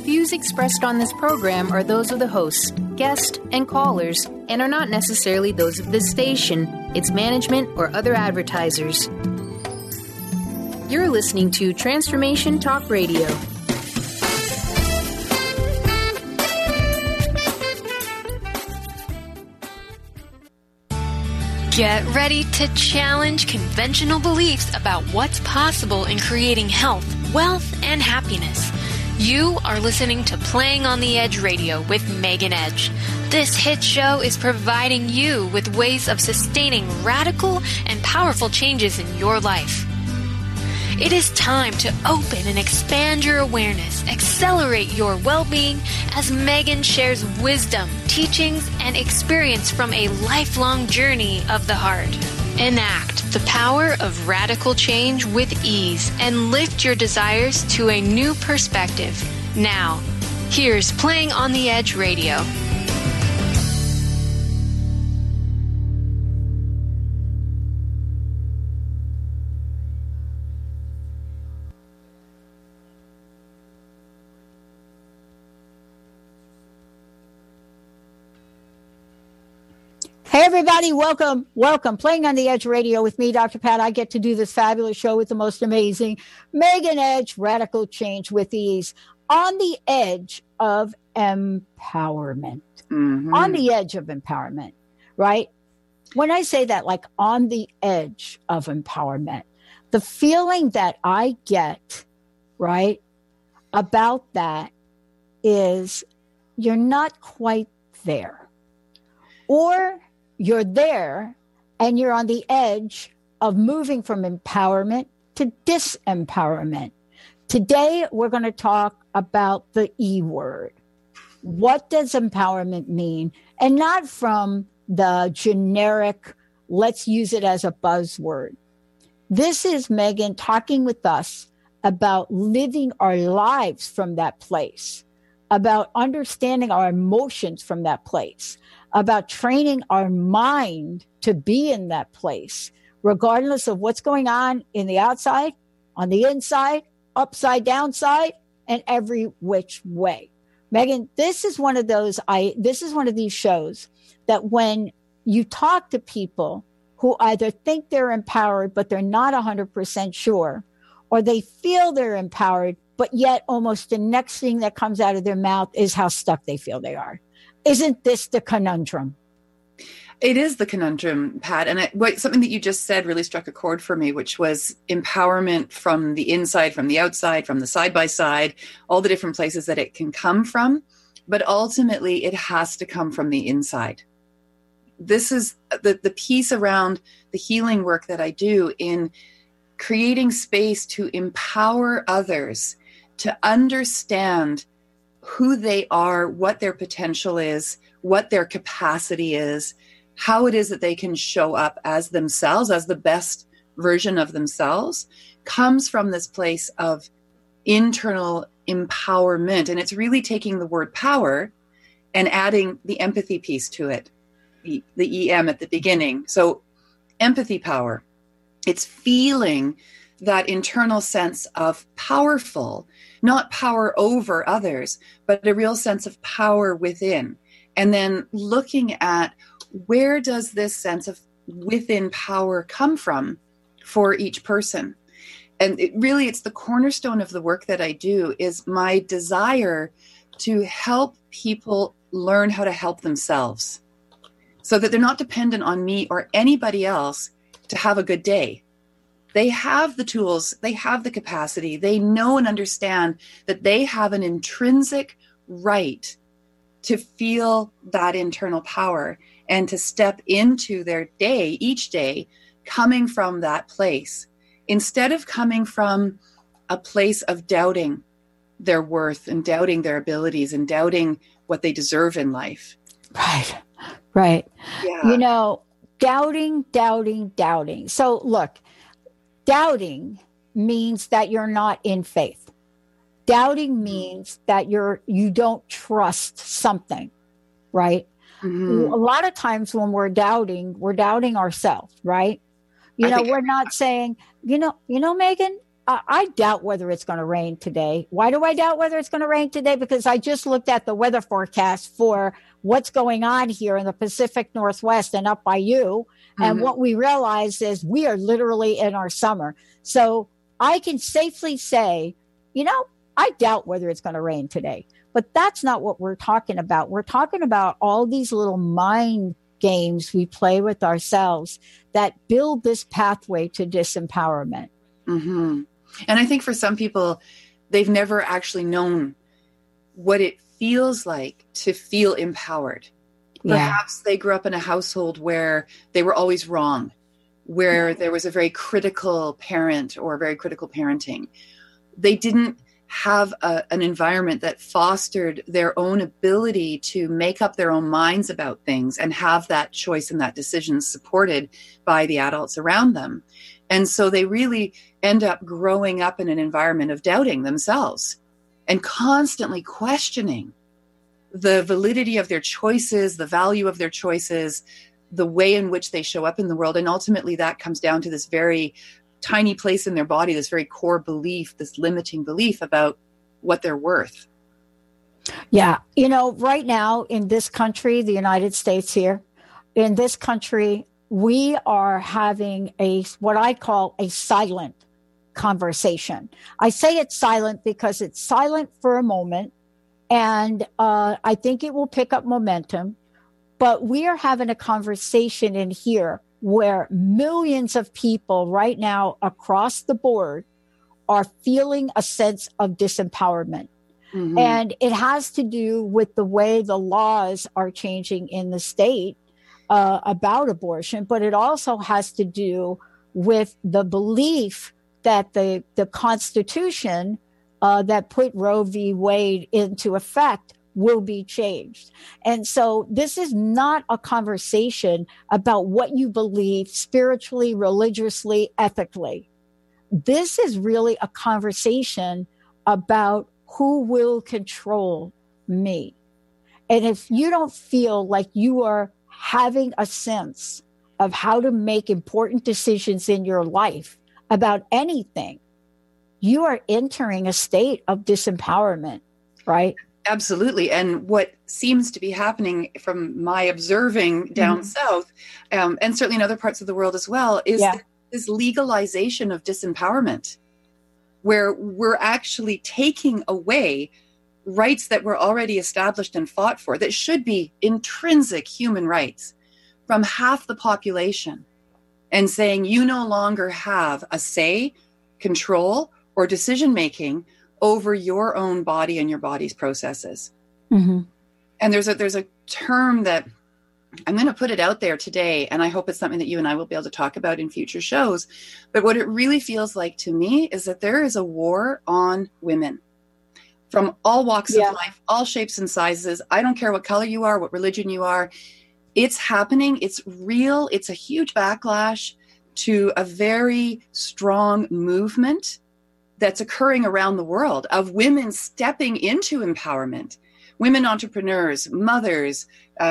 views expressed on this program are those of the hosts, guests, and callers, and are not necessarily those of this station, its management, or other advertisers. You're listening to Transformation Talk Radio. Get ready to challenge conventional beliefs about what's possible in creating health, wealth, and happiness. You are listening to Playing on the Edge Radio with Megan Edge. This hit show is providing you with ways of sustaining radical and powerful changes in your life. It is time to open and expand your awareness, accelerate your well-being as Megan shares wisdom, teachings, and experience from a lifelong journey of the heart. Enact the power of radical change with ease and lift your desires to a new perspective. Now, here's Playing on the Edge Radio. Hey, everybody. Welcome. Playing on the Edge Radio with me, Dr. Pat. I get to do this fabulous show with the most amazing Megan Edge, Radical Change with Ease, on the edge of empowerment. Mm-hmm. On the edge of empowerment, right? When I say that, like on the edge of empowerment, the feeling that I get, right, about that is you're not quite there. Or you're there and you're on the edge of moving from empowerment to disempowerment. Today, we're going to talk about the E word. What does empowerment mean? And not from the generic, let's use it as a buzzword. This is Megan talking with us about living our lives from that place, about understanding our emotions from that place, about training our mind to be in that place, regardless of what's going on in the outside, on the inside, upside, downside, and every which way. Megan, this is one of these shows that when you talk to people who either think they're empowered, but they're not 100% sure, or they feel they're empowered, but yet almost the next thing that comes out of their mouth is how stuck they feel they are. Isn't this the conundrum? It is the conundrum, Pat. And something that you just said really struck a chord for me, which was empowerment from the inside, from the outside, from the side by side, all the different places that it can come from. But ultimately, it has to come from the inside. This is the piece around the healing work that I do in creating space to empower others to understand who they are, what their potential is, what their capacity is, how it is that they can show up as themselves, as the best version of themselves, comes from this place of internal empowerment. And it's really taking the word power and adding the empathy piece to it, the EM at the beginning. So empathy power, it's feeling that internal sense of powerful, not power over others, but a real sense of power within. And then looking at where does this sense of within power come from for each person? And it's the cornerstone of the work that I do is my desire to help people learn how to help themselves so that they're not dependent on me or anybody else to have a good day. They have the tools, they have the capacity, they know and understand that they have an intrinsic right to feel that internal power and to step into their day, each day, coming from that place, instead of coming from a place of doubting their worth and doubting their abilities and doubting what they deserve in life. Right. Yeah. You know, doubting. So look, doubting means that you're not in faith. Doubting means that you don't trust something, right? Mm-hmm. A lot of times when we're doubting ourselves, right? We're not saying, Megan, I doubt whether it's going to rain today. Why do I doubt whether it's going to rain today? Because I just looked at the weather forecast for what's going on here in the Pacific Northwest and up by you. And what we realize is we are literally in our summer. So I can safely say, I doubt whether it's going to rain today. But that's not what we're talking about. We're talking about all these little mind games we play with ourselves that build this pathway to disempowerment. Mm-hmm. And I think for some people, they've never actually known what it feels like to feel empowered. Perhaps they grew up in a household where they were always wrong, where there was a very critical parent or very critical parenting. They didn't have an environment that fostered their own ability to make up their own minds about things and have that choice and that decision supported by the adults around them. And so they really end up growing up in an environment of doubting themselves and constantly questioning the validity of their choices, the value of their choices, the way in which they show up in the world. And ultimately that comes down to this very tiny place in their body, this very core belief, this limiting belief about what they're worth. Yeah. Right now in this country, the United States here, in this country, we are having what I call a silent conversation. I say it's silent because it's silent for a moment, and I think it will pick up momentum. But we are having a conversation in here where millions of people right now across the board are feeling a sense of disempowerment. Mm-hmm. And it has to do with the way the laws are changing in the state about abortion, but it also has to do with the belief that the Constitution that put Roe v. Wade into effect will be changed. And so this is not a conversation about what you believe spiritually, religiously, ethically. This is really a conversation about who will control me. And if you don't feel like you are having a sense of how to make important decisions in your life about anything, you are entering a state of disempowerment, right? Absolutely. And what seems to be happening from my observing down south, and certainly in other parts of the world as well, is this legalization of disempowerment, where we're actually taking away rights that were already established and fought for, that should be intrinsic human rights, from half the population, and saying you no longer have a say, control, or decision-making over your own body and your body's processes. Mm-hmm. And there's a term that I'm going to put it out there today, and I hope it's something that you and I will be able to talk about in future shows. But what it really feels like to me is that there is a war on women from all walks of life, all shapes and sizes. I don't care what color you are, what religion you are. It's happening. It's real. It's a huge backlash to a very strong movement that's occurring around the world of women stepping into empowerment. Women entrepreneurs, mothers,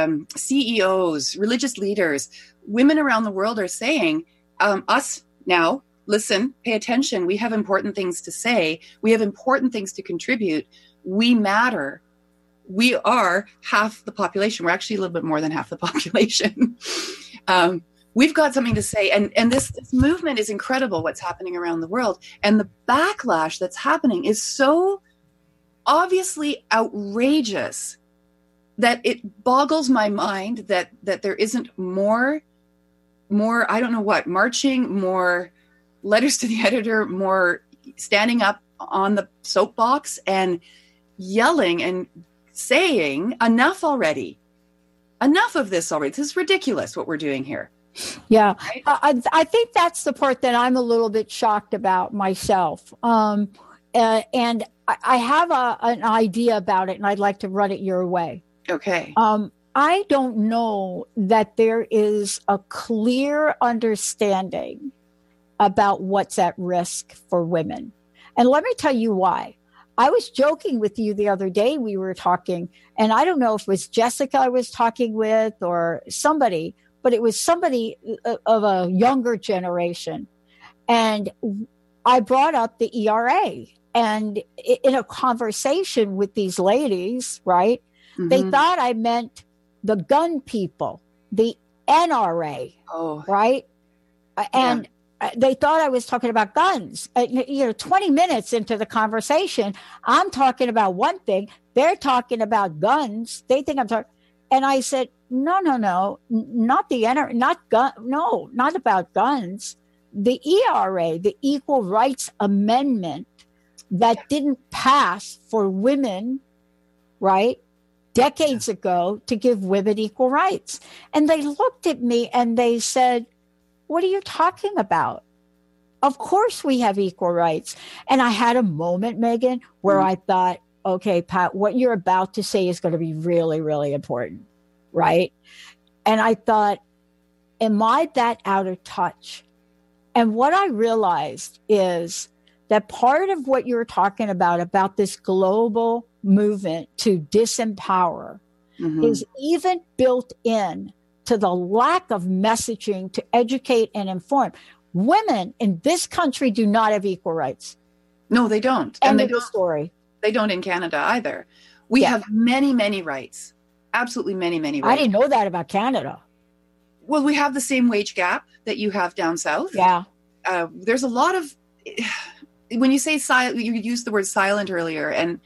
CEOs, religious leaders, women around the world are saying, us now, listen, pay attention. We have important things to say. We have important things to contribute. We matter. We are half the population. We're actually a little bit more than half the population. We've got something to say. And this movement is incredible, what's happening around the world. And the backlash that's happening is so obviously outrageous that it boggles my mind that there isn't more, I don't know what, marching, more letters to the editor, more standing up on the soapbox and yelling and saying, enough already. Enough of this already. This is ridiculous what we're doing here. Yeah, right? I think that's the part that I'm a little bit shocked about myself. And I have an idea about it, and I'd like to run it your way. Okay. I don't know that there is a clear understanding about what's at risk for women. And let me tell you why. I was joking with you the other day. We were talking, and I don't know if it was Jessica I was talking with or somebody, but it was somebody of a younger generation. And I brought up the ERA. And in a conversation with these ladies, right, they thought I meant the gun people, the NRA, right? And they thought I was talking about guns. 20 minutes into the conversation, I'm talking about one thing. They're talking about guns. They think I'm talking. And I said, no, not the NRA, not about guns. The ERA, the Equal Rights Amendment that didn't pass for women, right, decades ago to give women equal rights. And they looked at me and they said, what are you talking about? Of course we have equal rights. And I had a moment, Megan, where I thought, okay, Pat, what you're about to say is going to be really, really important, right? And I thought, am I that out of touch? And what I realized is that part of what you're talking about this global movement to disempower is even built in to the lack of messaging to educate and inform. Women in this country do not have equal rights. No, they don't. End of the story. They don't in Canada either. We have many, many rights. Absolutely many, many rights. I didn't know that about Canada. Well, we have the same wage gap that you have down south. Yeah. There's a lot of... When you say silent, you used the word silent earlier, and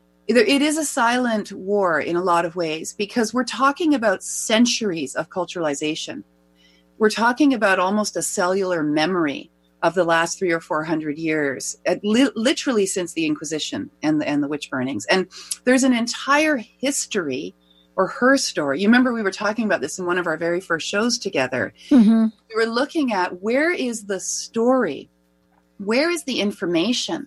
it is a silent war in a lot of ways, because we're talking about centuries of culturalization. We're talking about almost a cellular memory of the last 300 or 400 years, literally since the Inquisition and the witch burnings. And there's an entire history, or her story. You remember we were talking about this in one of our very first shows together. We were looking at, where is the story? Where is the information?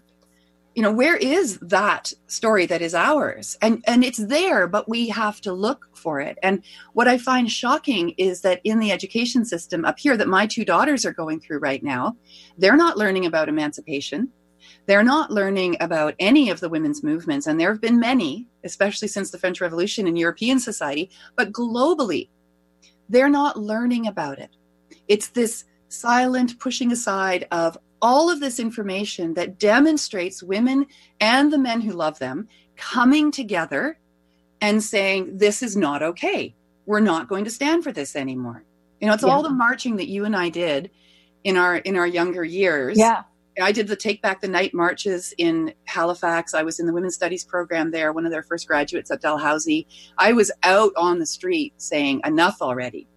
Where is that story that is ours? And it's there, but we have to look for it. And what I find shocking is that in the education system up here that my two daughters are going through right now, they're not learning about emancipation. They're not learning about any of the women's movements. And there have been many, especially since the French Revolution in European society, but globally, they're not learning about it. It's this silent pushing aside of all of this information that demonstrates women and the men who love them coming together and saying, this is not okay. We're not going to stand for this anymore. It's all the marching that you and I did in our younger years. Yeah. I did the Take Back the Night marches in Halifax. I was in the Women's Studies program there, one of their first graduates at Dalhousie. I was out on the street saying, enough already.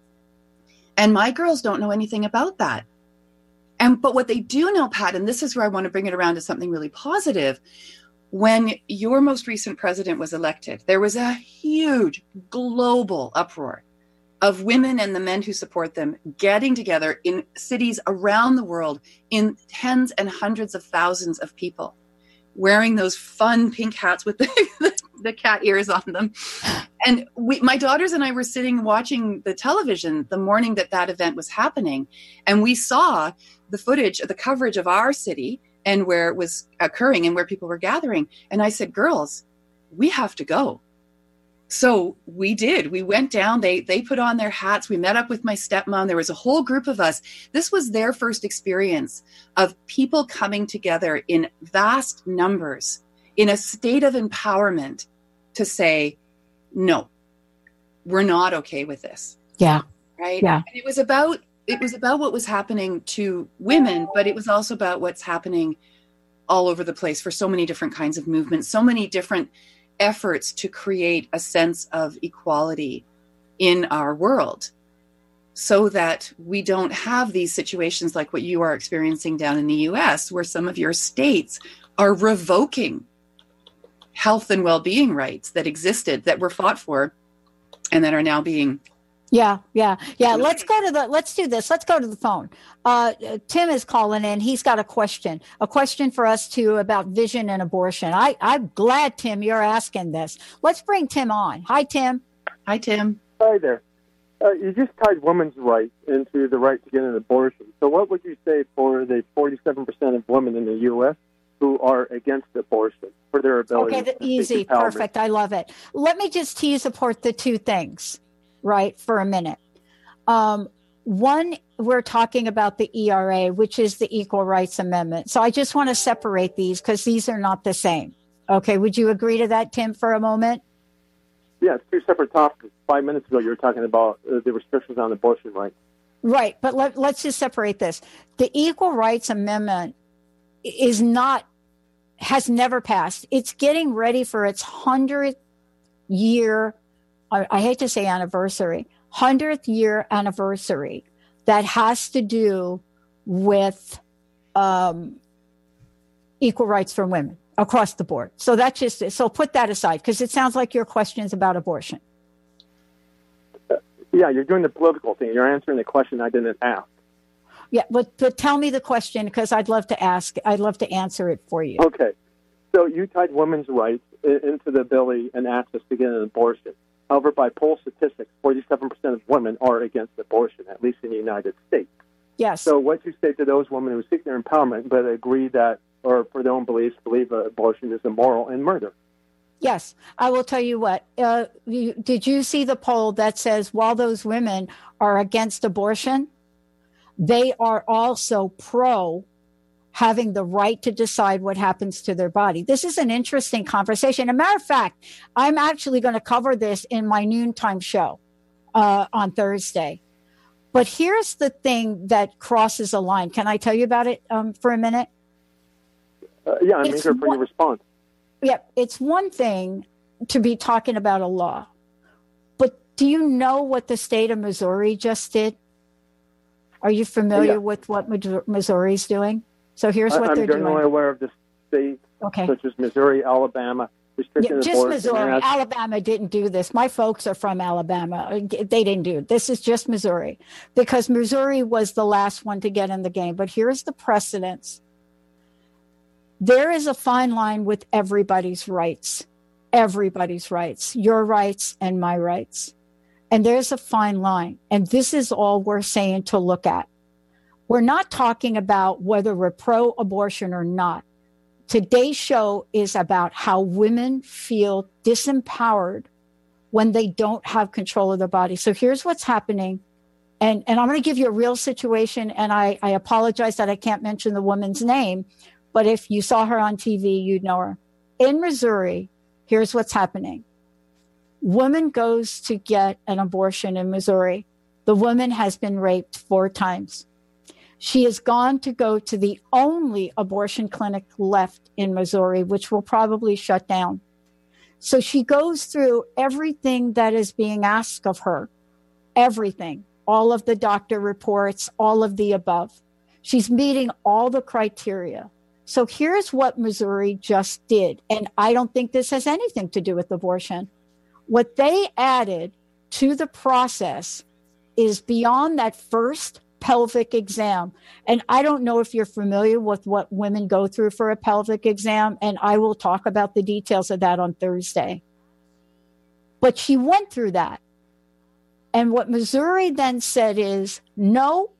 And my girls don't know anything about that. But what they do know, Pat, and this is where I want to bring it around to something really positive. When your most recent president was elected, there was a huge global uproar of women and the men who support them getting together in cities around the world, in tens and hundreds of thousands of people, wearing those fun pink hats with the cat ears on them. And my daughters and I were sitting watching the television the morning that event was happening. And we saw the footage, the coverage of our city and where it was occurring and where people were gathering. And I said, girls, we have to go. So we did. We went down. They put on their hats. We met up with my stepmom. There was a whole group of us. This was their first experience of people coming together in vast numbers in a state of empowerment to say, no, we're not okay with this. Yeah. Right. Yeah. And it was about what was happening to women, but it was also about what's happening all over the place for so many different kinds of movements, so many different efforts to create a sense of equality in our world so that we don't have these situations like what you are experiencing down in the US, where some of your states are revoking health and well-being rights that existed, that were fought for, and that are now being... Yeah. Let's do this. Let's go to the phone. Tim is calling in. He's got a question for us too about vision and abortion. I'm glad, Tim, you're asking this. Let's bring Tim on. Hi, Tim. Hi, Tim. Hi there. You just tied women's rights into the right to get an abortion. So what would you say for the 47% of women in the U.S. who are against abortion for their ability? Okay, easy, perfect. I love it. Let me just tease apart the two things. Right, for a minute. One, we're talking about the ERA, which is the Equal Rights Amendment. So I just want to separate these because these are not the same. Okay, would you agree to that, Tim, for a moment? Yeah, it's two separate topics. 5 minutes ago, you were talking about the restrictions on abortion rights. Right, but let's just separate this. The Equal Rights Amendment has never passed. It's getting ready for its 100th year, I hate to say anniversary, 100th year anniversary that has to do with equal rights for women across the board. So that's just it. So put that aside because it sounds like your question is about abortion. Yeah, you're doing the political thing. You're answering the question I didn't ask. Yeah, but tell me the question because I'd love to answer it for you. Okay. So you tied women's rights into the ability and access to get an abortion. However, by poll statistics, 47% of women are against abortion, at least in the United States. Yes. So what you say to those women who seek their empowerment but agree that, or for their own beliefs, believe abortion is immoral and murder? Yes. I will tell you what. Did you see the poll that says while those women are against abortion, they are also pro having the right to decide what happens to their body? This is an interesting conversation. As a matter of fact, I'm actually going to cover this in my noontime show on Thursday. But here's the thing that crosses a line. Can I tell you about it for a minute? Yeah, I'm eager for your response. Yeah, it's one thing to be talking about a law. But do you know what the state of Missouri just did? Are you familiar with what Missouri's doing? So here's what they're doing. I'm generally aware of the states such as Missouri, Alabama, restricting abortion. Just Missouri. Alabama didn't do this. My folks are from Alabama. They didn't do it. This is just Missouri because Missouri was the last one to get in the game. But here's the precedence. There is a fine line with everybody's rights, your rights and my rights. And there's a fine line. And this is all we're saying to look at. We're not talking about whether we're pro-abortion or not. Today's show is about how women feel disempowered when they don't have control of their body. So here's what's happening. And I'm going to give you a real situation. And I apologize that I can't mention the woman's name. But if you saw her on TV, you'd know her. In Missouri, here's what's happening. Woman goes to get an abortion in Missouri. The woman has been raped 4 times. She has gone to go to the only abortion clinic left in Missouri, which will probably shut down. So she goes through everything that is being asked of her, everything, all of the doctor reports, all of the above. She's meeting all the criteria. So here's what Missouri just did. And I don't think this has anything to do with abortion. What they added to the process is beyond that first pelvic exam. And I don't know if you're familiar with what women go through for a pelvic exam. And I will talk about the details of that on Thursday. But she went through that. And what Missouri then said is, no,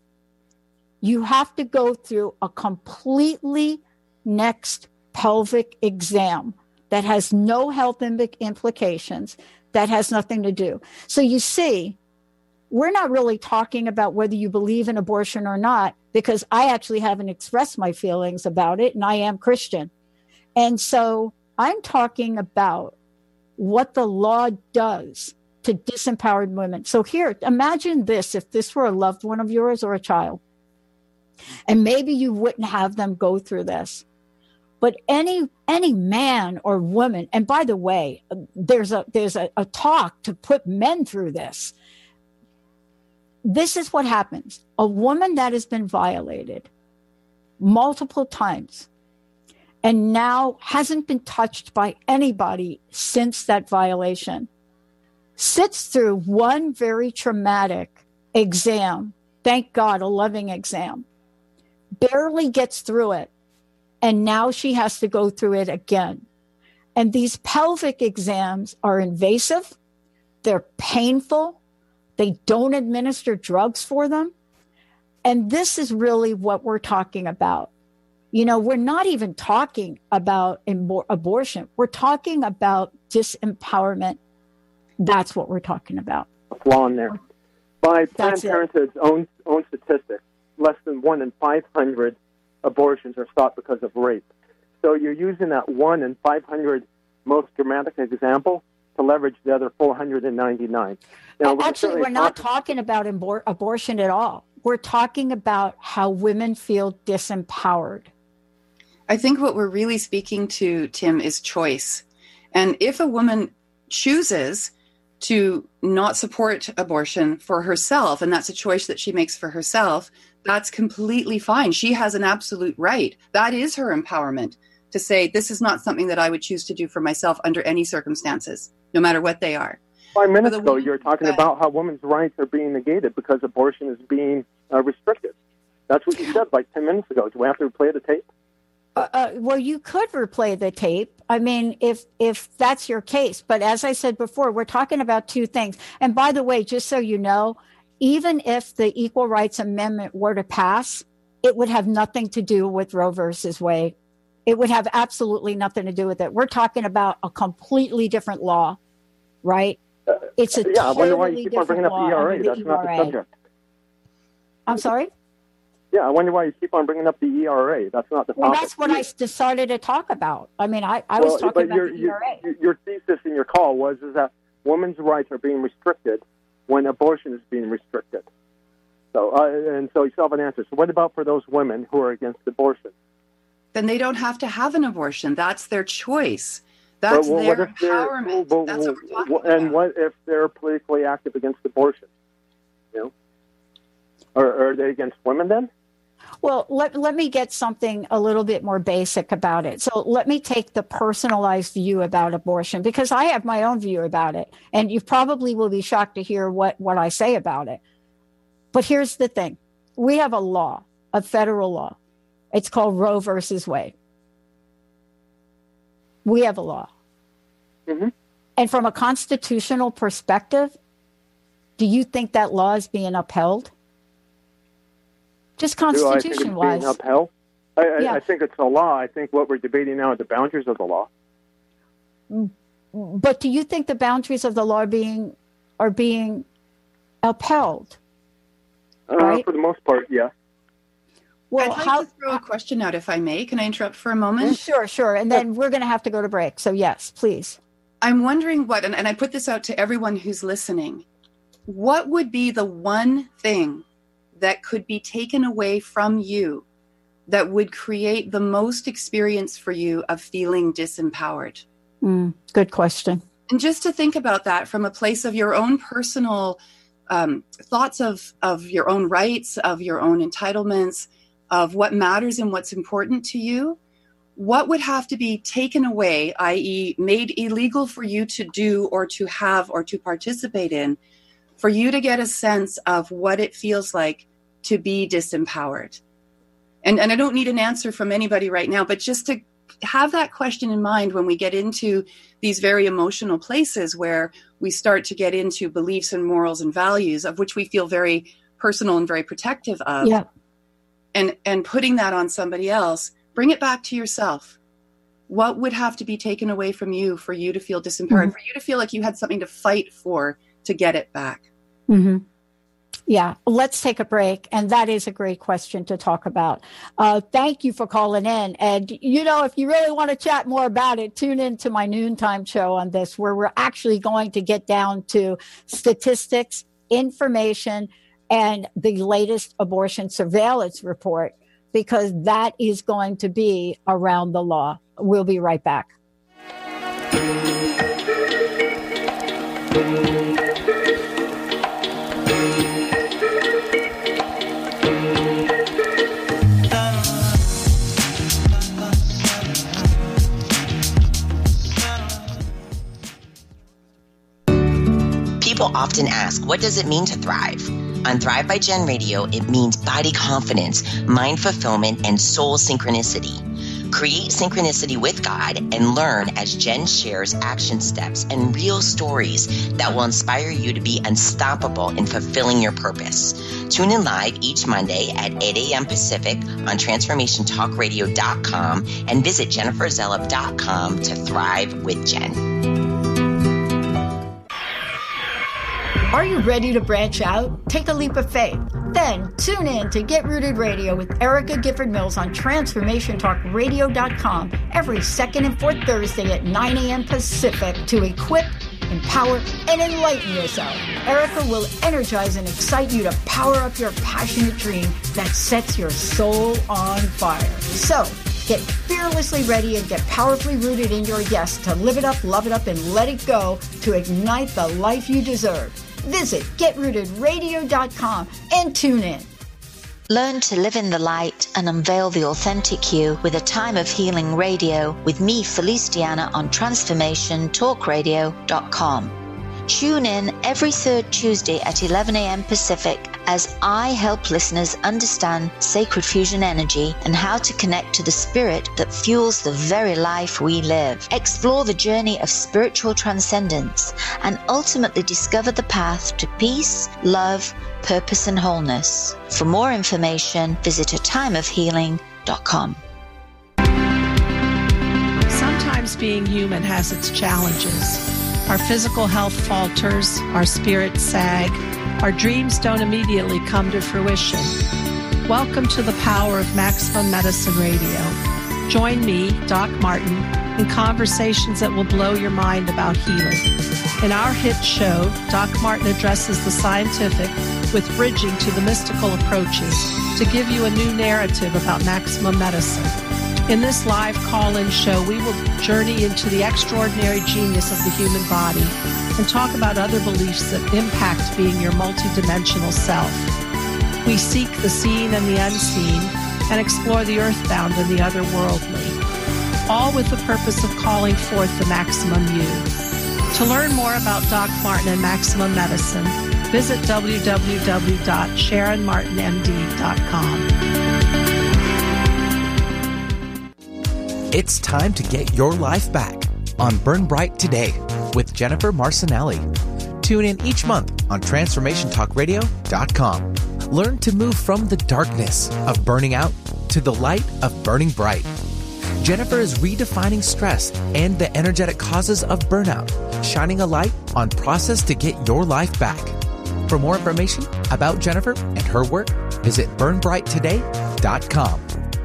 you have to go through a completely next pelvic exam that has no health implications, that has nothing to do. So you see, we're not really talking about whether you believe in abortion or not, because I actually haven't expressed my feelings about it, and I am Christian. And so I'm talking about what the law does to disempowered women. So here, imagine this, if this were a loved one of yours or a child. And maybe you wouldn't have them go through this. But any man or woman, and by the way, there's a talk to put men through this. This is what happens. A woman that has been violated multiple times and now hasn't been touched by anybody since that violation sits through one very traumatic exam. Thank God, a loving exam. Barely gets through it. And now she has to go through it again. And these pelvic exams are invasive. They're painful. They don't administer drugs for them. And this is really what we're talking about. You know, we're not even talking about abortion. We're talking about disempowerment. That's what we're talking about. A flaw in there. By Planned Parenthood's own statistics, less than 1 in 500 abortions are stopped because of rape. So you're using that 1 in 500 most dramatic example to leverage the other 499. Now, actually, we're not talking about abortion at all. We're talking about how women feel disempowered. I think what we're really speaking to, Tim, is choice. And if a woman chooses to not support abortion for herself, and that's a choice that she makes for herself, that's completely fine. She has an absolute right. That is her empowerment to say, this is not something that I would choose to do for myself under any circumstances, no matter what they are. 5 minutes ago, you were talking about how women's rights are being negated because abortion is being restricted. That's what you said like 10 minutes ago. Do we have to replay the tape? Well, you could replay the tape. I mean, if that's your case. But as I said before, we're talking about two things. And by the way, just so you know, even if the Equal Rights Amendment were to pass, it would have nothing to do with Roe versus Wade. It would have absolutely nothing to do with it. We're talking about a completely different law, right? It's a I wonder why you keep on bringing up the ERA. That's not the subject. I'm sorry? Yeah, I wonder why you keep on bringing up the ERA. That's not the topic. Well, that's what I decided to talk about. I mean, I was talking about the ERA. Your thesis in your call was that women's rights are being restricted when abortion is being restricted. So, so you still have an answer. So what about for those women who are against abortion? Then they don't have to have an abortion. That's their choice. That's their empowerment. That's what we're talking about. And what if they're politically active against abortion? You know, are they against women then? Well, let me get something a little bit more basic about it. So let me take the personalized view about abortion, because I have my own view about it. And you probably will be shocked to hear what I say about it. But here's the thing. We have a law, a federal law. It's called Roe versus Wade. We have a law. Mm-hmm. And from a constitutional perspective, do you think that law is being upheld? Just constitution-wise. Being upheld? I think it's a law. I think what we're debating now are the boundaries of the law. But do you think the boundaries of the law are being upheld? Right? For the most part, yes. Well, I'd like to throw a question out, if I may. Can I interrupt for a moment? Sure. And then we're going to have to go to break. So yes, please. I'm wondering what, and I put this out to everyone who's listening, what would be the one thing that could be taken away from you that would create the most experience for you of feeling disempowered? Good question. And just to think about that from a place of your own personal thoughts of your own rights, of your own entitlements, of what matters and what's important to you, what would have to be taken away, i.e. made illegal for you to do or to have or to participate in, for you to get a sense of what it feels like to be disempowered? And I don't need an answer from anybody right now, but just to have that question in mind when we get into these very emotional places where we start to get into beliefs and morals and values of which we feel very personal and very protective of. Yeah. And putting that on somebody else, bring it back to yourself. What would have to be taken away from you for you to feel disempowered, for you to feel like you had something to fight for to get it back? Mm-hmm. Yeah, let's take a break. And that is a great question to talk about. Thank you for calling in. And, if you really want to chat more about it, tune into my noontime show on this, where we're actually going to get down to statistics, information, and the latest abortion surveillance report, because that is going to be around the law. We'll be right back. People often ask, what does it mean to thrive? On Thrive by Jen Radio, it means body confidence, mind fulfillment, and soul synchronicity. Create synchronicity with God and learn as Jen shares action steps and real stories that will inspire you to be unstoppable in fulfilling your purpose. Tune in live each Monday at 8 a.m. Pacific on TransformationTalkRadio.com and visit JenniferZellup.com to thrive with Jen. Are you ready to branch out? Take a leap of faith. Then tune in to Get Rooted Radio with Erica Gifford Mills on TransformationTalkRadio.com every second and fourth Thursday at 9 a.m. Pacific to equip, empower, and enlighten yourself. Erica will energize and excite you to power up your passionate dream that sets your soul on fire. So, get fearlessly ready and get powerfully rooted in your yes to live it up, love it up, and let it go to ignite the life you deserve. Visit GetRootedRadio.com and tune in. Learn to live in the light and unveil the authentic you with A Time of Healing Radio with me, Felice Diana, on TransformationTalkRadio.com. Tune in every third Tuesday at 11 a.m. Pacific as I help listeners understand sacred fusion energy and how to connect to the spirit that fuels the very life we live. Explore the journey of spiritual transcendence and ultimately discover the path to peace, love, purpose, and wholeness. For more information, visit atimeofhealing.com. Sometimes being human has its challenges. Our physical health falters, our spirits sag, our dreams don't immediately come to fruition. Welcome to the power of Maximum Medicine Radio. Join me, Doc Martin, in conversations that will blow your mind about healing. In our hit show, Doc Martin addresses the scientific with bridging to the mystical approaches to give you a new narrative about maximum medicine. In this live call-in show, we will journey into the extraordinary genius of the human body and talk about other beliefs that impact being your multidimensional self. We seek the seen and the unseen and explore the earthbound and the otherworldly, all with the purpose of calling forth the maximum you. To learn more about Doc Martin and Maximum Medicine, visit www.SharonMartinMD.com. It's time to get your life back on Burn Bright Today with Jennifer Marcinelli. Tune in each month on TransformationTalkRadio.com. Learn to move from the darkness of burning out to the light of burning bright. Jennifer is redefining stress and the energetic causes of burnout, shining a light on process to get your life back. For more information about Jennifer and her work, visit burnbrighttoday.com.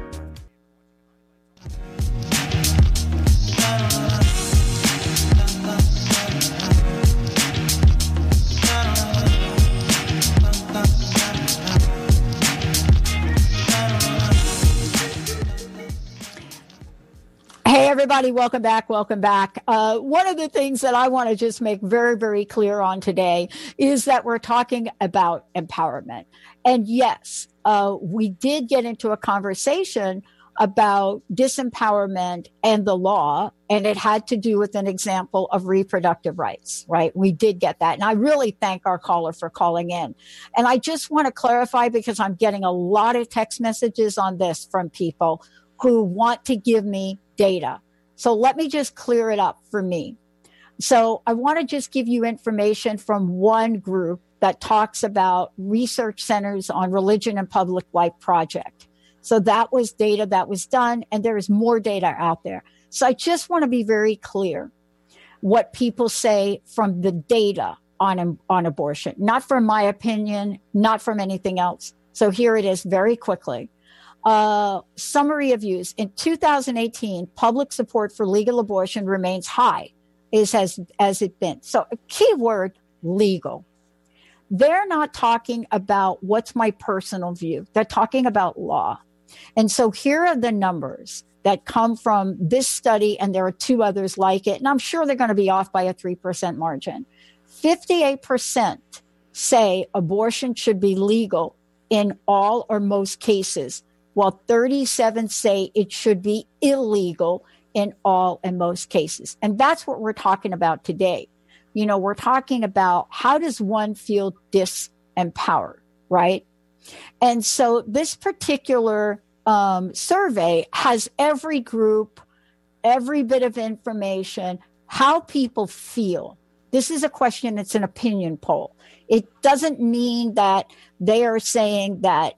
Hey, everybody, welcome back. Welcome back. One of the things that I want to just make very, very clear on today is that we're talking about empowerment. And yes, we did get into a conversation about disempowerment and the law, and it had to do with an example of reproductive rights, right? We did get that. And I really thank our caller for calling in. And I just want to clarify, because I'm getting a lot of text messages on this from people who want to give me data. So let me just clear it up for me. So I want to just give you information from one group that talks about research centers on religion and public life project. So that was data that was done, and there is more data out there. So I just want to be very clear what people say from the data on abortion, not from my opinion, not from anything else. So here it is very quickly. Summary of views. In 2018, public support for legal abortion remains high, as it been. So a key word, legal. They're not talking about what's my personal view. They're talking about law. And so here are the numbers that come from this study, and there are two others like it, and I'm sure they're going to be off by a 3% margin. 58% say abortion should be legal in all or most cases, while 37 say it should be illegal in all and most cases. And that's what we're talking about today. You know, we're talking about how does one feel disempowered, right? And so this particular survey has every group, every bit of information, how people feel. This is a question, it's an opinion poll. It doesn't mean that they are saying that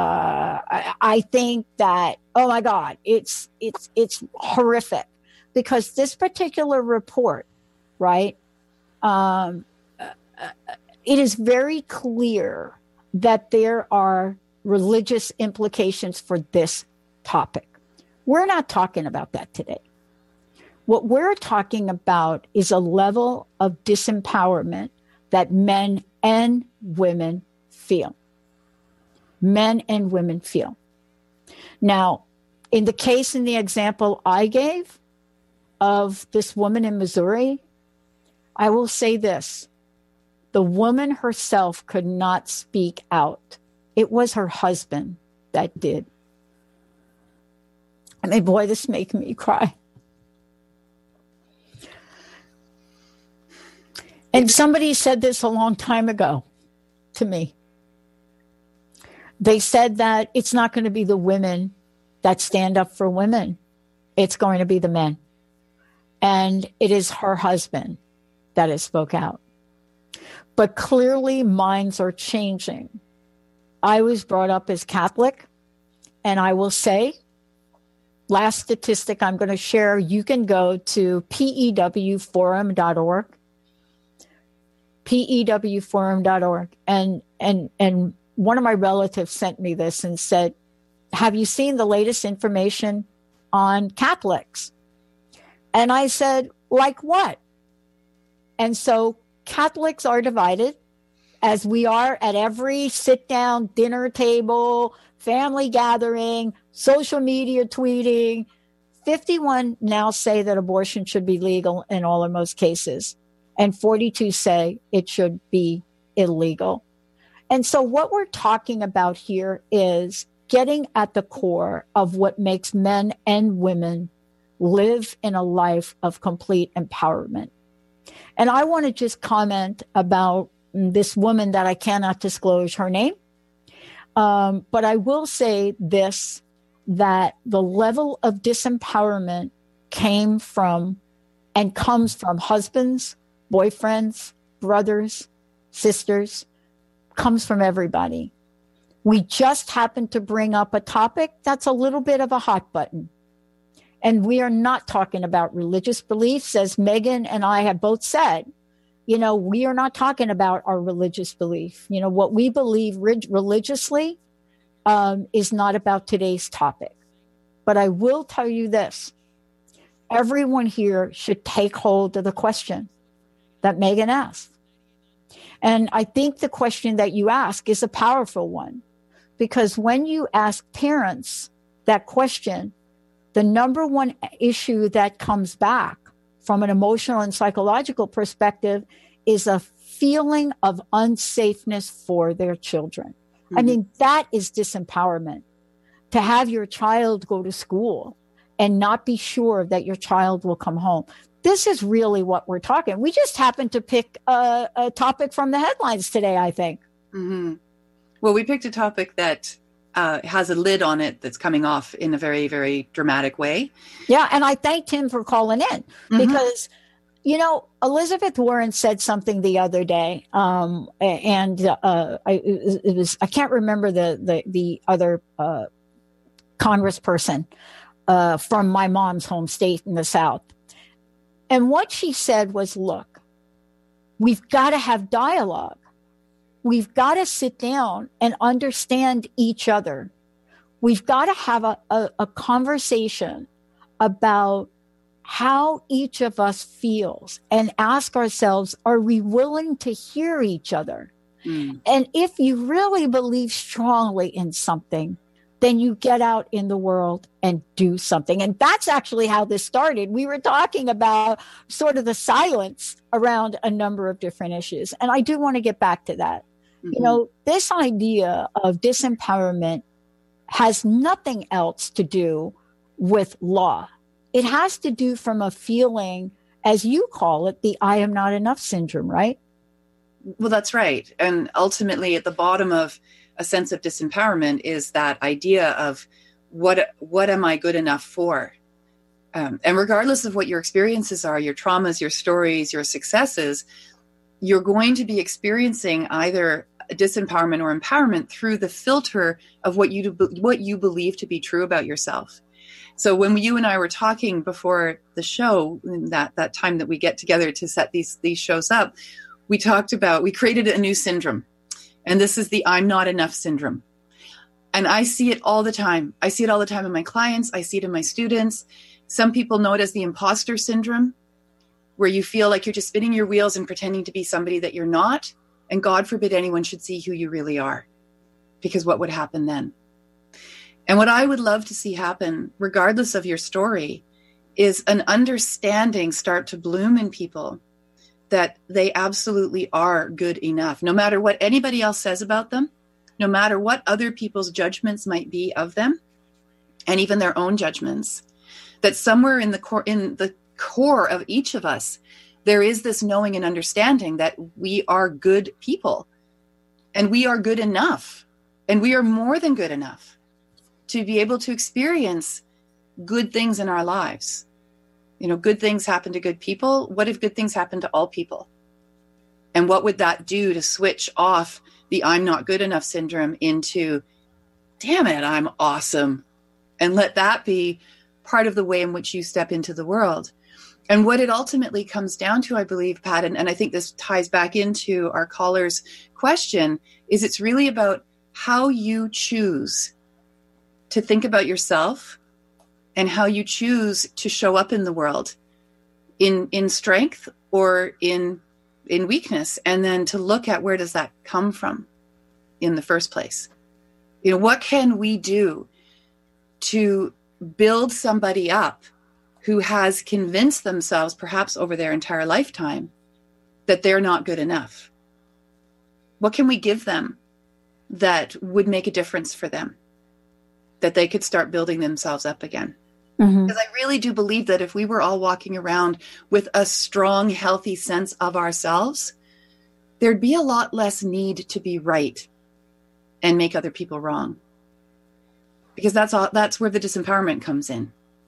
I think that, oh my God, it's horrific, because this particular report, right, it is very clear that there are religious implications for this topic. We're not talking about that today. What we're talking about is a level of disempowerment that men and women feel. Men and women feel. Now, in the example I gave of this woman in Missouri, I will say this. The woman herself could not speak out. It was her husband that did. I mean, boy, this makes me cry. And somebody said this a long time ago to me. They said that it's not going to be the women that stand up for women. It's going to be the men. And it is her husband that has spoke out. But clearly minds are changing. I was brought up as Catholic, and I will say, last statistic I'm going to share, you can go to pewforum.org, pewforum.org, and one of my relatives sent me this and said, have you seen the latest information on Catholics? And I said, like what? And so Catholics are divided, as we are at every sit-down dinner table, family gathering, social media tweeting. 51 now say that abortion should be legal in all or most cases, and 42 say it should be illegal. And so what we're talking about here is getting at the core of what makes men and women live in a life of complete empowerment. And I want to just comment about this woman that I cannot disclose her name. But I will say this, that the level of disempowerment came from and comes from husbands, boyfriends, brothers, sisters, comes from everybody. We just happen to bring up a topic that's a little bit of a hot button. And we are not talking about religious beliefs, as Megan and I have both said. You know, we are not talking about our religious belief. You know, what we believe religiously is not about today's topic. But I will tell you this. Everyone here should take hold of the question that Megan asked. And I think the question that you ask is a powerful one. Because when you ask parents that question, the number one issue that comes back from an emotional and psychological perspective is a feeling of unsafeness for their children. Mm-hmm. I mean, that is disempowerment. To have your child go to school and not be sure that your child will come home. This is really what we're talking. We just happened to pick a topic from the headlines today, I think. Mm-hmm. Well, we picked a topic that has a lid on it that's coming off in a very, very dramatic way. Yeah, and I thanked him for calling in because, you know, Elizabeth Warren said something the other day, I can't remember the other congressperson from my mom's home state in the South. And what she said was, look, we've got to have dialogue. We've got to sit down and understand each other. We've got to have a conversation about how each of us feels and ask ourselves, are we willing to hear each other? Mm. And if you really believe strongly in something, then you get out in the world and do something. And that's actually how this started. We were talking about sort of the silence around a number of different issues. And I do want to get back to that. You know, this idea of disempowerment has nothing else to do with law. It has to do from a feeling, as you call it, the I am not enough syndrome, right? Well, that's right. And ultimately, at the bottom of a sense of disempowerment is that idea of what am I good enough for? And regardless of what your experiences are, your traumas, your stories, your successes, you're going to be experiencing either disempowerment or empowerment through the filter of what you believe to be true about yourself. So when you and I were talking before the show, that time that we get together to set these shows up, we created a new syndrome. And this is the I'm not enough syndrome. And I see it all the time. I see it all the time in my clients. I see it in my students. Some people know it as the imposter syndrome, where you feel like you're just spinning your wheels and pretending to be somebody that you're not. And God forbid anyone should see who you really are, because what would happen then? And what I would love to see happen, regardless of your story, is an understanding start to bloom in people that they absolutely are good enough, no matter what anybody else says about them, no matter what other people's judgments might be of them, and even their own judgments, that somewhere in the core of each of us, there is this knowing and understanding that we are good people, and we are good enough, and we are more than good enough to be able to experience good things in our lives. You know, good things happen to good people. What if good things happen to all people? And what would that do to switch off the I'm not good enough syndrome into, damn it, I'm awesome. And let that be part of the way in which you step into the world. And what it ultimately comes down to, I believe, Pat, and I think this ties back into our caller's question, is it's really about how you choose to think about yourself and how you choose to show up in the world in strength or in weakness, and then to look at where does that come from in the first place. You know, what can we do to build somebody up who has convinced themselves, perhaps over their entire lifetime, that they're not good enough? What can we give them that would make a difference for them, that they could start building themselves up again? Mm-hmm. Because I really do believe that if we were all walking around with a strong, healthy sense of ourselves, there'd be a lot less need to be right and make other people wrong. Because that's where the disempowerment comes in,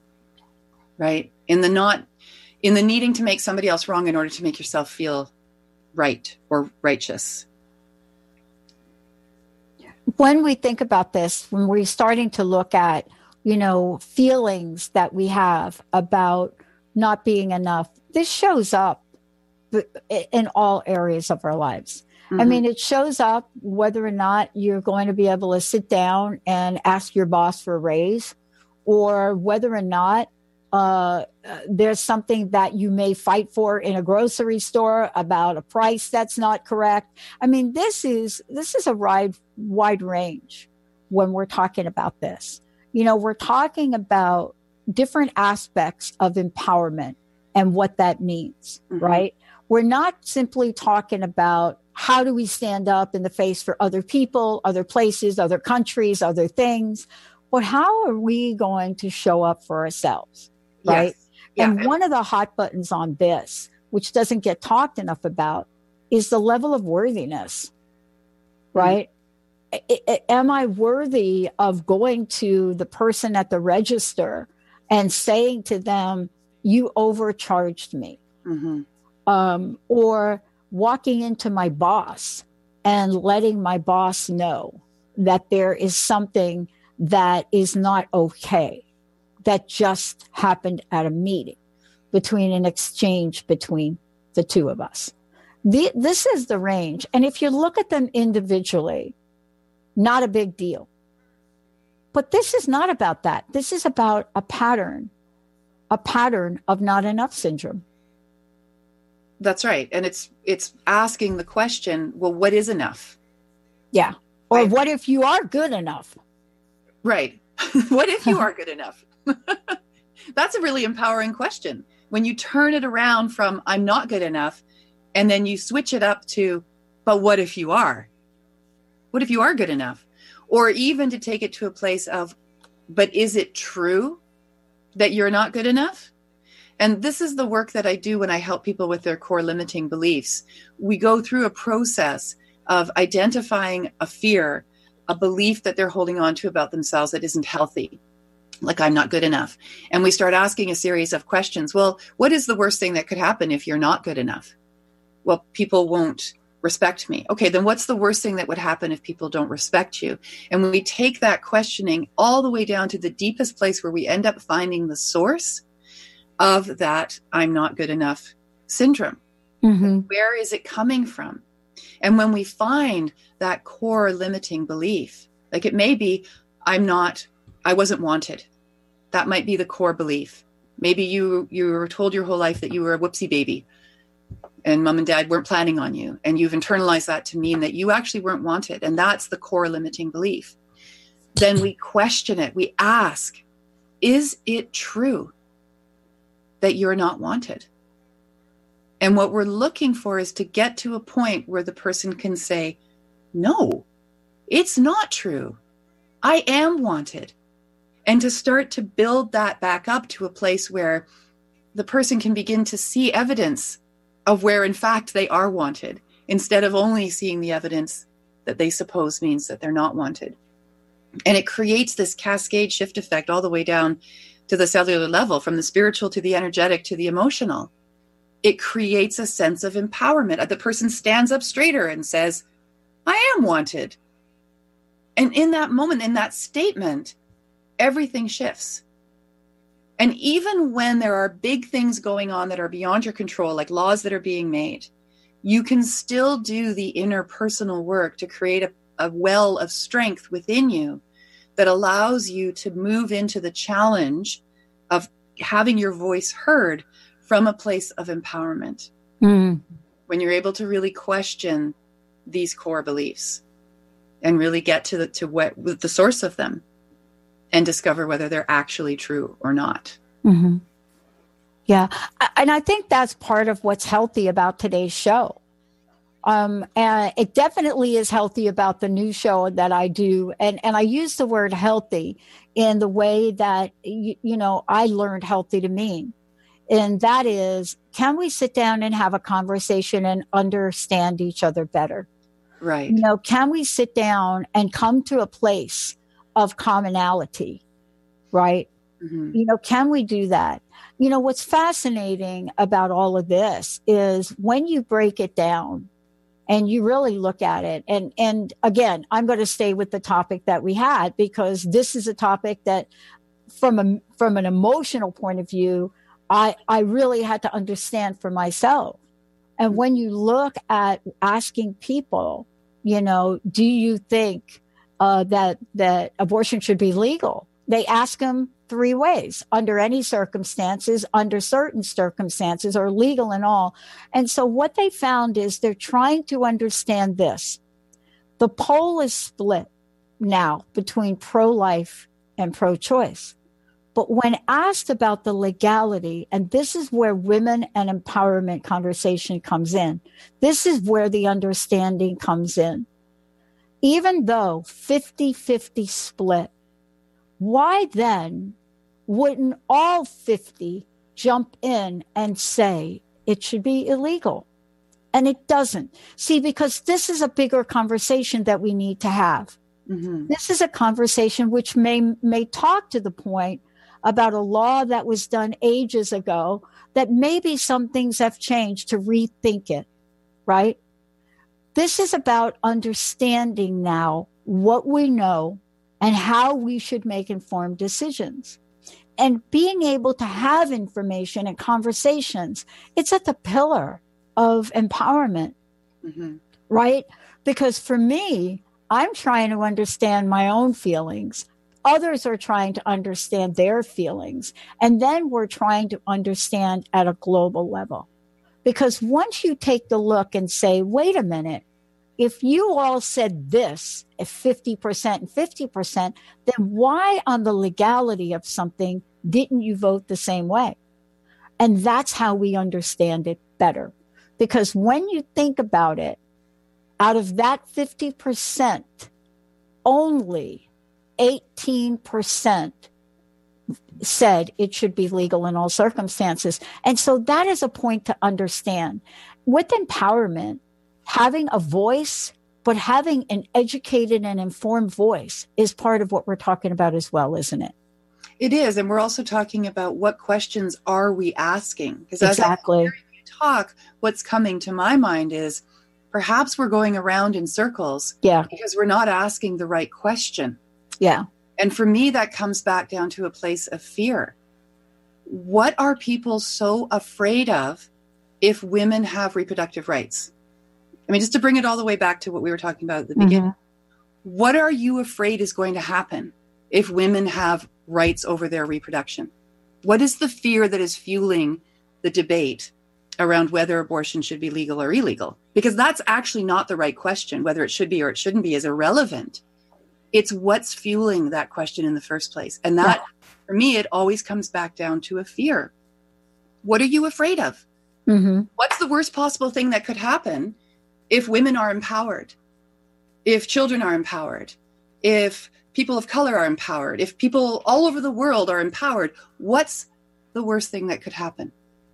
right? In the needing to make somebody else wrong in order to make yourself feel right or righteous. When we think about this, when we're starting to look at, you know, feelings that we have about not being enough, this shows up in all areas of our lives. Mm-hmm. I mean, it shows up whether or not you're going to be able to sit down and ask your boss for a raise, or whether or not there's something that you may fight for in a grocery store about a price that's not correct. I mean, this is a wide range when we're talking about this. You know, we're talking about different aspects of empowerment and what that means, mm-hmm. right? We're not simply talking about how do we stand up in the face for other people, other places, other countries, other things, but how are we going to show up for ourselves, right? Yes. Yeah. And one of the hot buttons on this, which doesn't get talked enough about, is the level of worthiness, right? Mm-hmm. Am I worthy of going to the person at the register and saying to them, you overcharged me? Mm-hmm. Or walking into my boss and letting my boss know that there is something that is not okay, that just happened at a meeting between an exchange between the two of us. This is the range. And if you look at them individually, not a big deal. But this is not about that. This is about a pattern of not enough syndrome. That's right. And it's asking the question, well, what is enough? Yeah. Or right. What if you are good enough? Right. What if you are good enough? That's a really empowering question. When you turn it around from I'm not good enough, and then you switch it up to, but what if you are? What if you are good enough? Or even to take it to a place of, but is it true that you're not good enough? And this is the work that I do when I help people with their core limiting beliefs. We go through a process of identifying a fear, a belief that they're holding on to about themselves that isn't healthy, like I'm not good enough. And we start asking a series of questions. Well, what is the worst thing that could happen if you're not good enough? Well, people won't respect me. Okay, then what's the worst thing that would happen if people don't respect you? And when we take that questioning all the way down to the deepest place where we end up finding the source of that I'm not good enough syndrome. Mm-hmm. Where is it coming from? And when we find that core limiting belief, like it may be, I wasn't wanted. That might be the core belief. Maybe you were told your whole life that you were a whoopsie baby and mom and dad weren't planning on you. And you've internalized that to mean that you actually weren't wanted. And that's the core limiting belief. Then we question it. We ask, is it true that you're not wanted? And what we're looking for is to get to a point where the person can say, no, it's not true. I am wanted. And to start to build that back up to a place where the person can begin to see evidence of where, in fact, they are wanted, instead of only seeing the evidence that they suppose means that they're not wanted. And it creates this cascade shift effect all the way down to the cellular level, from the spiritual to the energetic to the emotional. It creates a sense of empowerment. The person stands up straighter and says, I am wanted. And in that moment, in that statement, everything shifts. And even when there are big things going on that are beyond your control, like laws that are being made, you can still do the interpersonal work to create a well of strength within you that allows you to move into the challenge of having your voice heard from a place of empowerment. Mm. When you're able to really question these core beliefs and really get to the source of them and discover whether they're actually true or not. Mm-hmm. Yeah. And I think that's part of what's healthy about today's show. And it definitely is healthy about the new show that I do. And I use the word healthy in the way that, I learned healthy to mean. And that is, can we sit down and have a conversation and understand each other better? Right. Can we sit down and come to a place of commonality? Right. Mm-hmm. Can we do that? What's fascinating about all of this is when you break it down and you really look at it. And again, I'm going to stay with the topic that we had, because this is a topic that from an emotional point of view, I really had to understand for myself. And when you look at asking people, do you think that abortion should be legal? They ask them 3 ways: under any circumstances, under certain circumstances, or legal and all. And so what they found is they're trying to understand this. The pole is split now between pro-life and pro-choice. But when asked about the legality, and this is where women and empowerment conversation comes in, this is where the understanding comes in. Even though 50-50 split, why then wouldn't all 50 jump in and say it should be illegal? And it doesn't. See, because this is a bigger conversation that we need to have. Mm-hmm. This is a conversation which may talk to the point about a law that was done ages ago, that maybe some things have changed, to rethink it, right? This is about understanding now what we know and how we should make informed decisions. And being able to have information and conversations, it's at the pillar of empowerment, mm-hmm. right? Because for me, I'm trying to understand my own feelings. Others are trying to understand their feelings. And then we're trying to understand at a global level. Because once you take the look and say, wait a minute, if you all said this at 50% and 50%, then why on the legality of something didn't you vote the same way? And that's how we understand it better. Because when you think about it, out of that 50%, only 18% said it should be legal in all circumstances. And so that is a point to understand. With empowerment, having a voice, but having an educated and informed voice is part of what we're talking about as well, isn't it? It is. And we're also talking about what questions are we asking? Because exactly. As I'm hearing you talk, what's coming to my mind is perhaps we're going around in circles because we're not asking the right question. Yeah. And for me, that comes back down to a place of fear. What are people so afraid of if women have reproductive rights? I mean, just to bring it all the way back to what we were talking about at the beginning, what are you afraid is going to happen if women have rights over their reproduction? What is the fear that is fueling the debate around whether abortion should be legal or illegal? Because that's actually not the right question. Whether it should be or it shouldn't be is irrelevant. It's what's fueling that question in the first place. And that, for me, it always comes back down to a fear. What are you afraid of? What's the worst possible thing that could happen if women are empowered, if children are empowered, if people of color are empowered, if people all over the world are empowered? What's the worst thing that could happen?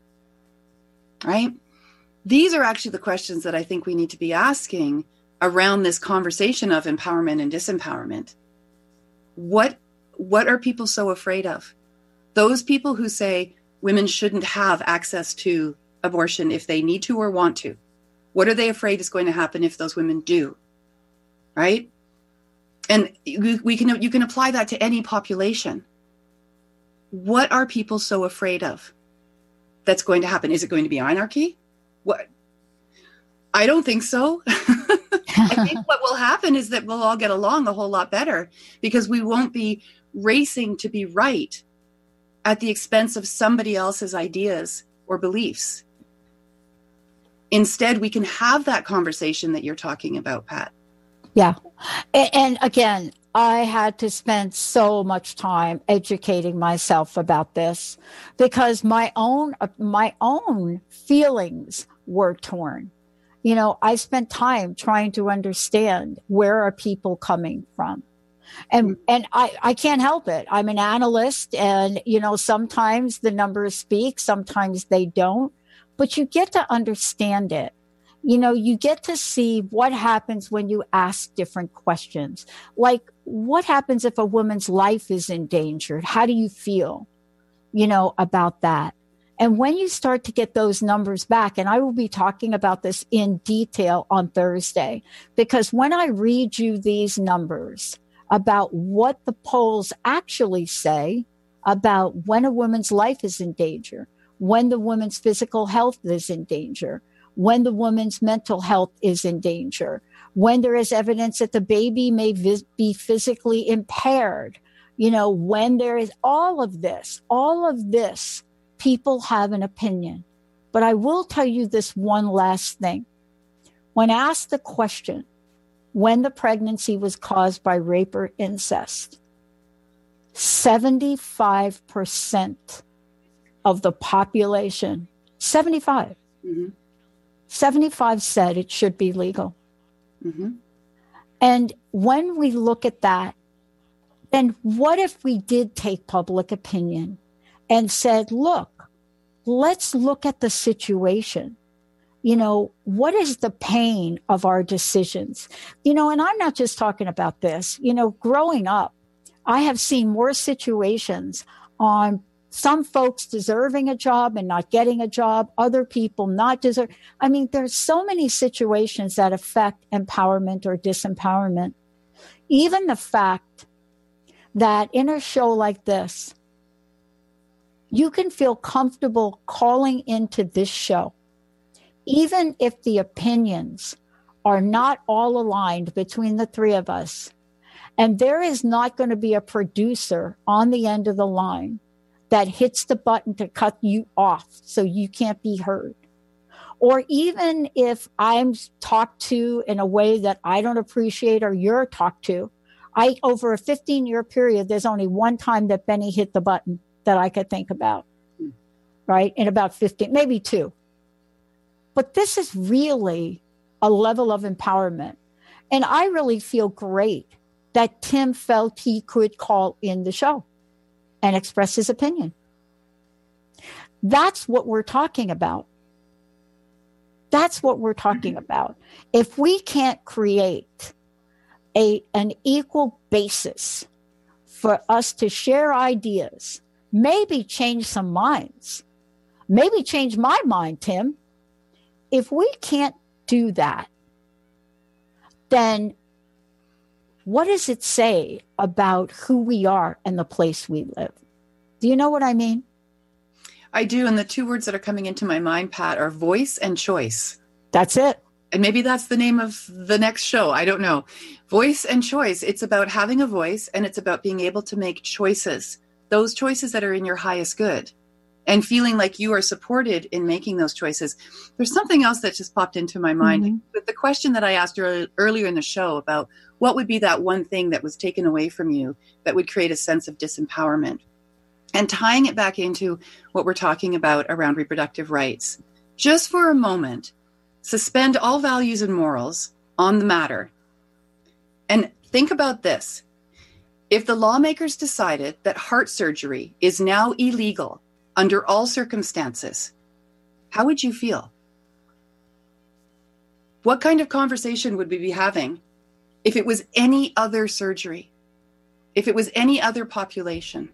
Right? These are actually the questions that I think we need to be asking around this conversation of empowerment and disempowerment. What are people so afraid of? Those people who say women shouldn't have access to abortion if they need to or want to. What are they afraid is going to happen if those women do? Right? And you can apply that to any population. What are people so afraid of that's going to happen? Is it going to be anarchy? What? I don't think so. I think what will happen is that we'll all get along a whole lot better because we won't be racing to be right at the expense of somebody else's ideas or beliefs. Instead, we can have that conversation that you're talking about, Pat. Yeah. And again, I had to spend so much time educating myself about this because my own feelings were torn. You know, I spent time trying to understand where are people coming from. And I can't help it. I'm an analyst and, you know, sometimes the numbers speak, sometimes they don't, but you get to understand it. You know, you get to see what happens when you ask different questions. Like, what happens if a woman's life is endangered? How do you feel, you know, about that? And when you start to get those numbers back, and I will be talking about this in detail on Thursday, because when I read you these numbers about what the polls actually say about when a woman's life is in danger, when the woman's physical health is in danger, when the woman's mental health is in danger, when there is evidence that the baby may be physically impaired, you know, when there is all of this, people have an opinion. But I will tell you this one last thing. When asked the question, when the pregnancy was caused by rape or incest, 75% of the population, 75 said it should be legal. And when we look at that, then what if we did take public opinion and said, look, let's look at the situation. You know, what is the pain of our decisions? You know, and I'm not just talking about this. You know, growing up, I have seen more situations on some folks deserving a job and not getting a job, other people not deserve. I mean, there's so many situations that affect empowerment or disempowerment. Even the fact that in a show like this, you can feel comfortable calling into this show, even if the opinions are not all aligned between the three of us. And there is not going to be a producer on the end of the line that hits the button to cut you off so you can't be heard. Or even if I'm talked to in a way that I don't appreciate or you're talked to, over a 15-year period, there's only one time that Benny hit the button that I could think about, right? In about 15, maybe two. But this is really a level of empowerment. And I really feel great that Tim felt he could call in the show and express his opinion. That's what we're talking about. That's what we're talking about. If we can't create an equal basis for us to share ideas, maybe change some minds, maybe change my mind, Tim. If we can't do that, then what does it say about who we are and the place we live? Do you know what I mean? I do. And the two words that are coming into my mind, Pat, are voice and choice. That's it. And maybe that's the name of the next show. I don't know. Voice and choice. It's about having a voice, and it's about being able to make choices, those choices that are in your highest good, and feeling like you are supported in making those choices. There's something else that just popped into my mind. With the question that I asked earlier in the show about what would be that one thing that was taken away from you that would create a sense of disempowerment, and tying it back into what we're talking about around reproductive rights. Just for a moment, suspend all values and morals on the matter. And think about this. If the lawmakers decided that heart surgery is now illegal under all circumstances, how would you feel? What kind of conversation would we be having if it was any other surgery? If it was any other population?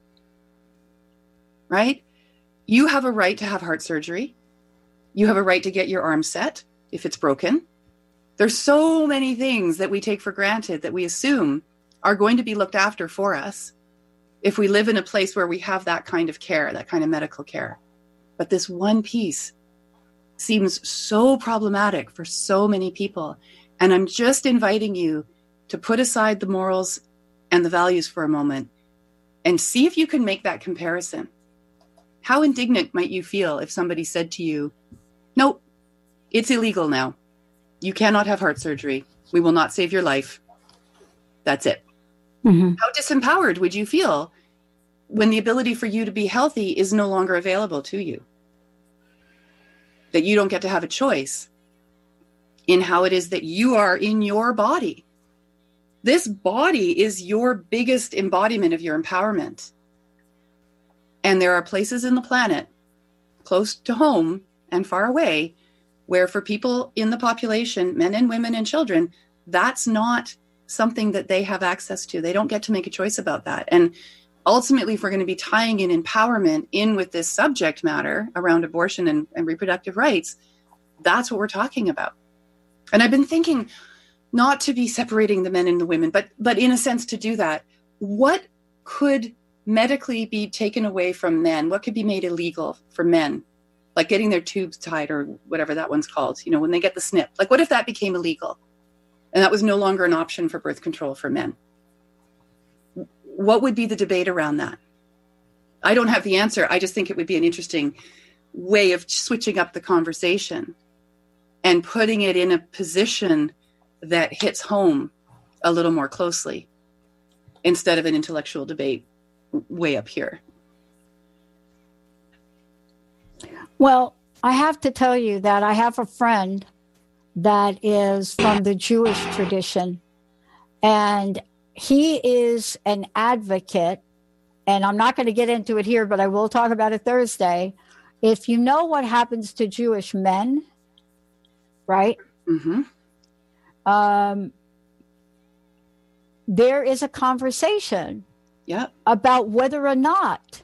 Right? You have a right to have heart surgery. You have a right to get your arm set if it's broken. There's so many things that we take for granted that we assume are going to be looked after for us if we live in a place where we have that kind of care, that kind of medical care. But this one piece seems so problematic for so many people. And I'm just inviting you to put aside the morals and the values for a moment and see if you can make that comparison. How indignant might you feel if somebody said to you, nope, it's illegal now. You cannot have heart surgery. We will not save your life. That's it. Mm-hmm. How disempowered would you feel when the ability for you to be healthy is no longer available to you? That you don't get to have a choice in how it is that you are in your body. This body is your biggest embodiment of your empowerment. And there are places in the planet, close to home and far away, where for people in the population, men and women and children, that's not something that they have access to. They don't get to make a choice about that. And ultimately, if we're going to be tying in empowerment in with this subject matter around abortion and reproductive rights, that's what we're talking about. And I've been thinking not to be separating the men and the women, but in a sense to do that, what could medically be taken away from men? What could be made illegal for men? Like getting their tubes tied or whatever that one's called, you know, when they get the snip. Like what if that became illegal and that was no longer an option for birth control for men? What would be the debate around that? I don't have the answer. I just think it would be an interesting way of switching up the conversation and putting it in a position that hits home a little more closely instead of an intellectual debate way up here. Well, I have to tell you that I have a friend that is from the Jewish tradition, and he is an advocate, and I'm not going to get into it here, but I will talk about it Thursday. If you know what happens to Jewish men, right? Mm-hmm. There is a conversation about whether or not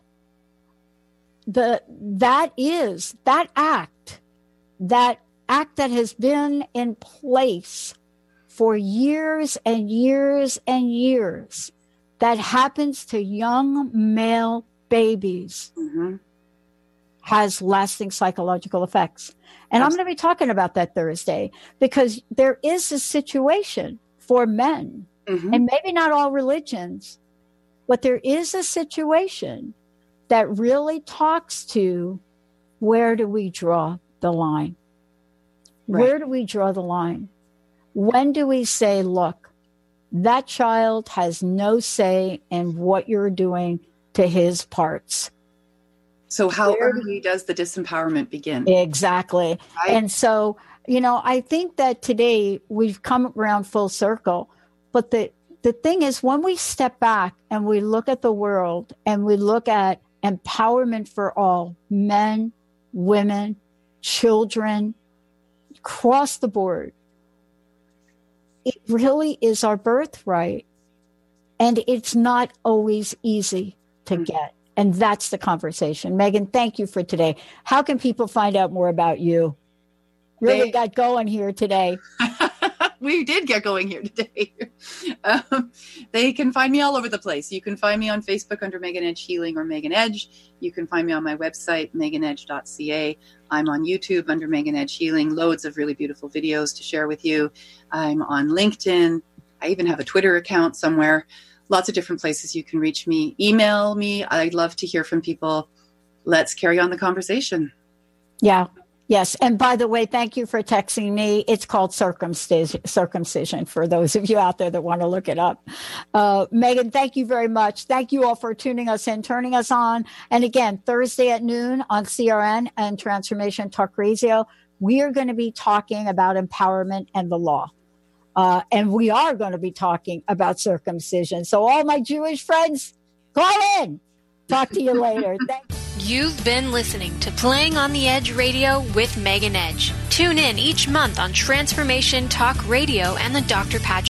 that act that has been in place for years and years and years, that happens to young male babies, has lasting psychological effects. And I'm going to be talking about that Thursday, because there is a situation for men, and maybe not all religions, but there is a situation that really talks to, where do we draw the line? Right. Where do we draw the line? When do we say, look, that child has no say in what you're doing to his parts? So how early does the disempowerment begin? Exactly. Right? And so, you know, I think that today we've come around full circle. But the thing is, when we step back and we look at the world and we look at empowerment for all, men, women, children, across the board, it really is our birthright. And it's not always easy to get. And that's the conversation. Megan, thank you for today. How can people find out more about you? Really got going here today. we did get going here today. They can find me all over the place. You can find me on Facebook under Megan Edge Healing or Megan Edge. You can find me on my website, meganedge.ca. I'm on YouTube under Megan Edge Healing. Loads of really beautiful videos to share with you. I'm on LinkedIn. I even have a Twitter account somewhere. Lots of different places you can reach me. Email me. I'd love to hear from people. Let's carry on the conversation. Yeah. Yes. And by the way, thank you for texting me. It's called circumcision for those of you out there that want to look it up. Megan, thank you very much. Thank you all for tuning us in, turning us on. And again, Thursday at noon on CRN and Transformation Talk Radio, we are going to be talking about empowerment and the law. And we are going to be talking about circumcision. So all my Jewish friends, call in. Talk to you later. Thank you. You've been listening to Playing on the Edge Radio with Megan Edge. Tune in each month on Transformation Talk Radio and the Dr. Pat